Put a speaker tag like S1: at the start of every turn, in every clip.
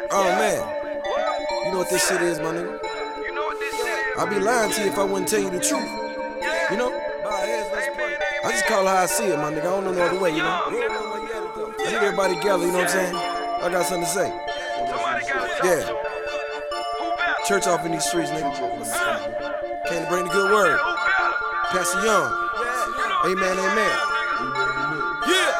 S1: Oh man, you know what this shit is, my nigga? I'd be lying to you if I wouldn't tell you the truth. You know? I just call it how I see it, my nigga. I don't know no other way, you know? I need everybody together, you know what I'm saying? I got something to say. Yeah. Church off in these streets, nigga. Came to bring the good word. Pastor Young. Amen, amen. Yeah.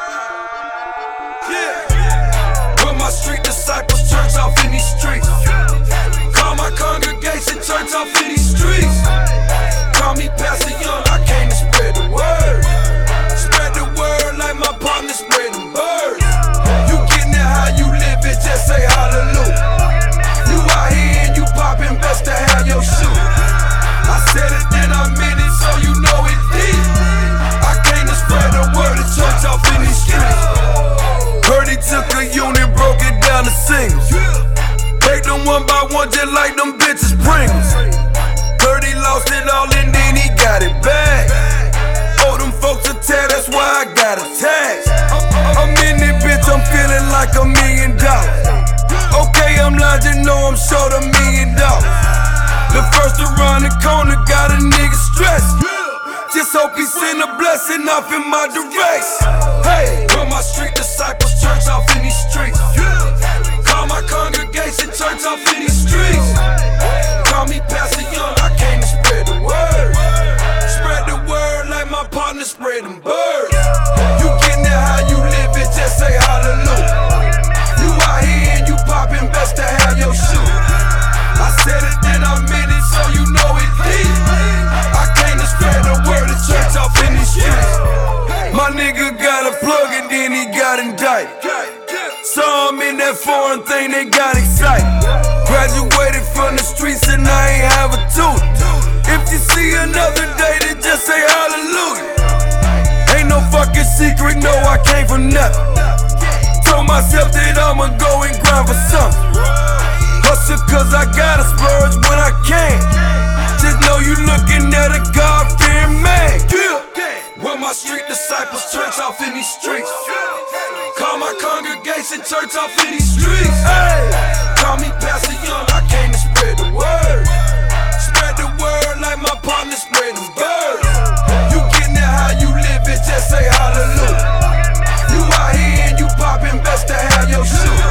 S1: Yeah.
S2: With my street disciples, church off in these streets. Call my congregation, church off in these streets. Call me Pastor Young, I came to spread the word. Spread the word like my partner spread them birds. You getting it how you live it, just say hallelujah. You out here and you popping, best to have your shoe. I said it, then I meant it, so you know it deep. I came to spread the word of church off in these streets. Heard he took a unit, broke it down to singles. Take them one by one just like them bitches Pringles. Heard he lost it all and then he got it back. Oh, them folks a tear, that's why I got a tax. I'm in this bitch, I'm feeling like $1 million. Okay, I'm lying, you know I'm short $1 million. The first around the corner got a nigga stressed. Just hope he send a blessing off in my direction. Hey, with my street disciples, church off in these streets. Call my congregation, church off in these streets. Call me Pastor Young, I came to spread the word. Spread the word like my partner spread them birds. You getting it how you live it, just say hallelujah. You out here and you popping, best to have your shoe. I said it, then I meant it, so you know it deep. I came to spread the word of church off in these streets. My nigga got a plug and then he got indicted. Saw him in that foreign thing, they got excited. Graduated from the streets and I ain't have a tooth. If you see another day, then just say hallelujah. Ain't no fucking secret, no, I came from nothing. Told myself that I'ma go and grind for something. Hustle cause I gotta splurge when I can. Just know you looking at a God-fearing man. With my street disciples, church off in these streets. Call my congregation, church off in these streets. Hey, call me Pastor Young, I came to spread the word. Spread the word like my partner spread them birds. You getting it how you live it, just say hallelujah. You out here and you popping, best to have your shoe.